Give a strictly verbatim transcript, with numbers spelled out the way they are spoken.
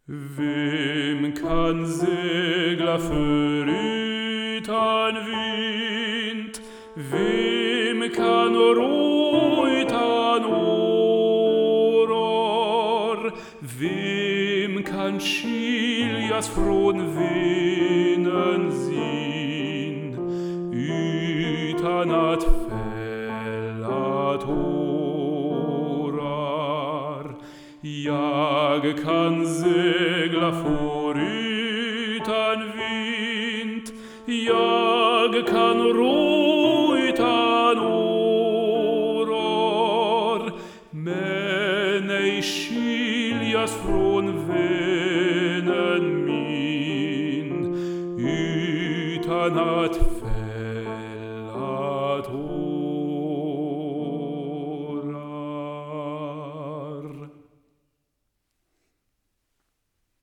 Vem kan segla förutan vind? Vem kan ro utan åror? Vem kan skiljas från vännen sin utan att fälla tårar? Jag kan segla förutan vind, jag kan ro utan åror, men ej skiljas från vännen min utan att